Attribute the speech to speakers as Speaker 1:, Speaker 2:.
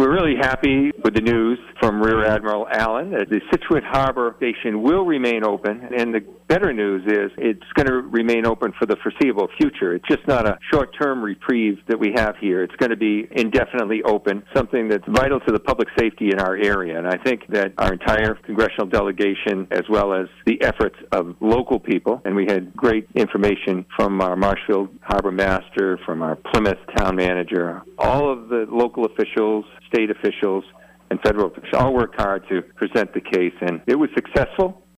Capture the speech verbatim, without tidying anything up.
Speaker 1: We're really happy with the news from Rear Admiral Allen that the Scituate Harbor Station will remain open, and the better news is it's going to remain open for the foreseeable future. It's just not a short-term reprieve that we have here. It's going to be indefinitely open, something that's vital to the public safety in our area. And I think that our entire congressional delegation, as well as the efforts of local people, and we had great information from our Marshfield Harbor Master, from our Plymouth Town Manager, all of the local officials, state officials, and federal officials all worked hard to present the case, and it was successful.